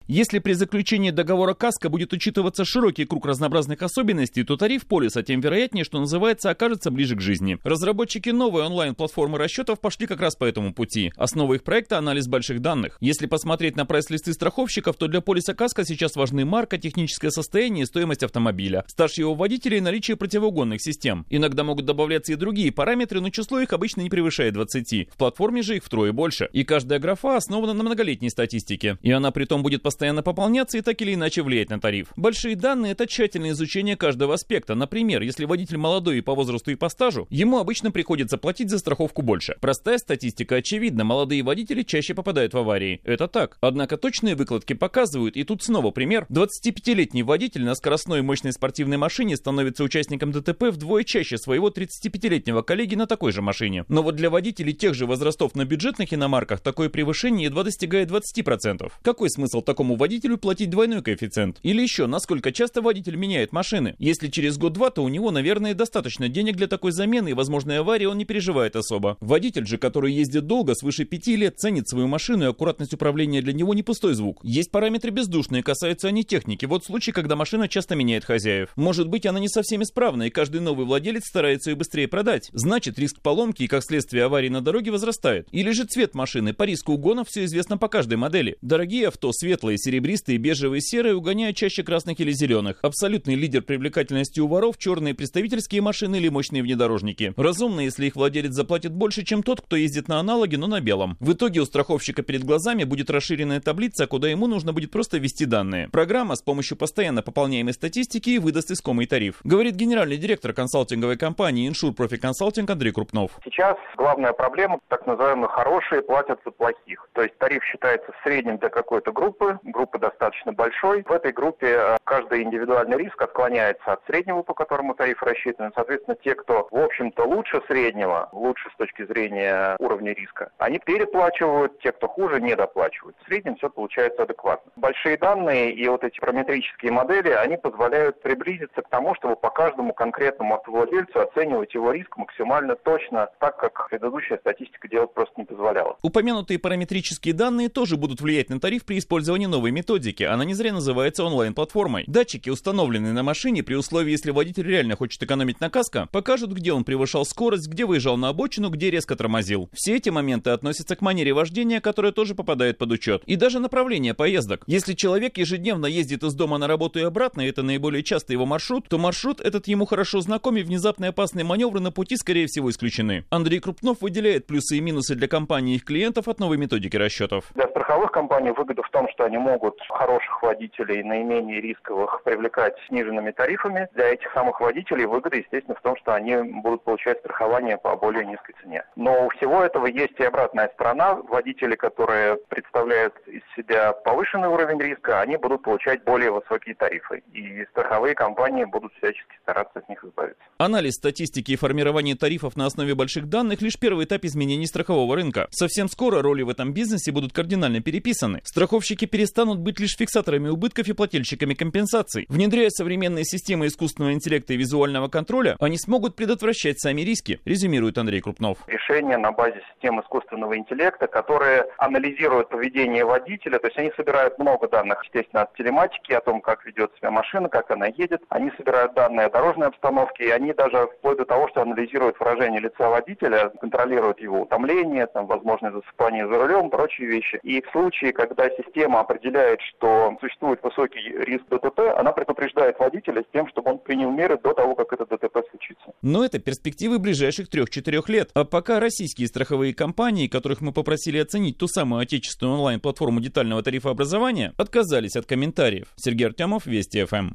Если при заключении договора КАСКО будет учитываться широкий круг разнообразных особенностей, то тариф полиса тем вероятнее, что называется, окажется ближе к жизни. Разработчики новой онлайн-платформы расчетов пошли как раз по этому пути. Основа их проекта — анализ больших данных. Если посмотреть на прайс-листы страховщиков, то для полиса КАСКО сейчас важны марка, техническое состояние и стоимость автомобиля, стаж его водителя и наличие противоугонных систем. Иногда могут добавляться и другие параметры, но число их обычно не превышает 20. В платформе же их втрое больше. И каждая графа основана на многолетней статистике. И она притом будет постоянно пополняться и так или иначе влиять на тариф. Большие данные — это тщательное изучение каждого аспекта. Например, если водитель молодой и по возрасту, и по стажу, ему обычно приходится платить за страховку больше. Простая статистика очевидна: молодые водители чаще попадают в аварии. Это так. Однако точные выкладки показывают, и тут снова пример: 25-летний водитель на скоростной мощной спортивной машине становится участником ДТП вдвое чаще своего 35-летнего коллеги на такой же машине. Но вот для водителей тех же возрастов на бюджетных иномарках такое превышение едва достигает 20%. Какой смысл такому водителю платить двойной коэффициент? Или еще, насколько часто водитель меняет машины? Если через год-два, то у него, наверное, достаточно денег для такой замены, и возможной аварии он не переживает особо. Водитель же, который ездит долго, свыше 5 лет, ценит свою машину, и аккуратность управления для него не пустой звук. Есть параметры бездушные, касаются они техники. Вот случай, когда машина часто меняет хозяев. Может быть, она не совсем исправна, и каждый новый владелец старается ее быстрее продать. Значит, риск поломки и, как следствие, аварии на дороге возрастает. Или же цвет машины. По риску угонов все известно по каждой модели. Дорогие авто, светлые, серебристые, бежевые, серые, угоняют чаще красных или зеленых. Абсолютный лидер привлекательности у воров — черные представительские машины или мощные внедорожники. Разумно, если их владелец заплатит больше, чем тот, кто ездит на аналоге, но на белом. В итоге у страховщика перед глазами будет расширенная таблица, куда ему нужно будет просто ввести данные. Программа с помощью постоянно пополняемой статистики и выдаст искомый тариф. Говорит генеральный директор консалтинговой компании Insure Profit Consulting Андрей Крупнов. Сейчас главная проблема — так называемые хорошие платят за плохих. То есть тариф считается в среднем для какой-то группы достаточно большой. В этой группе каждый индивидуальный риск отклоняется от среднего, по которому тариф рассчитан. Соответственно, те, кто, в общем-то, лучше среднего, лучше с точки зрения уровня риска, они переплачивают, те, кто хуже, недоплачивают. В среднем все получается адекватно. Большие данные и вот эти параметрические модели, они позволяют приблизиться к тому, чтобы по каждому конкретному автовладельцу оценивать его риск максимально точно, так как предыдущая статистика делать просто не позволяла. Упомянутые параметрические данные тоже будут влиять на тариф при использовании новой методики. Она не зря называется онлайн-платформой. Датчики, установленные на машине, при условии, если водитель реально хочет экономить на КАСКО, покажут, где он превышал скорость, где выезжал на обочину, где резко тормозил. Все эти моменты относятся к манере вождения, которая тоже попадает под учет. И даже направление поездок. Если человек ежедневно ездит из дома на работу и обратно, и это наиболее часто его маршрут, то маршрут этот ему хорошо знаком, и внезапные опасные маневры на пути, скорее всего, исключены. Андрей Крупнов выделяет плюсы и минусы для компании и их клиентов от новой методики расчетов. Для страховых компаний выгода в том, что они могут хороших водителей, наименее рисковых, привлекать сниженными тарифами. Для этих самых водителей выгода, естественно, в том, что они будут получать страхование по более низкой цене. Но у всего этого есть и обратная сторона. Водители, которые представляют из себя повышенный уровень риска, они будут получать более высокие тарифы. И страховые компании будут всячески стараться от них избавиться. Анализ статистики и формирование тарифов на основе больших данных — лишь первый этап изменений страхового рынка. Совсем скоро роли в этом бизнесе будут кардинально переписаны. Страховщики перестанут быть лишь фиксаторами убытков и плательщиками компенсаций. Внедряя современные системы искусственного интеллекта и визуального контроля, они смогут предотвращать сами риски, резюмирует Андрей Крупнов. Решения на базе систем искусственного интеллекта, которые анализируют поведение водителя, то есть они собирают много данных, естественно, от телематики, о том, как ведет себя машина, как она едет. Они собирают данные о дорожной обстановке, и они даже вплоть до того, что анализируют выражение лица водителя, контролируют его утомление, возможное засыпание за рулем, прочие вещи. И в случае, когда система определяет, что существует высокий риск ДТП, она предупреждает водителя с тем, чтобы он принял меры до того, как это ДТП случится. Но это перспективы ближайших 3-4 лет. А пока российские страховые компании, которых мы попросили оценить ту самую отечественную онлайн-платформу детального тарифообразования, отказались от комментариев. Сергей Артемов, Вести ФМ.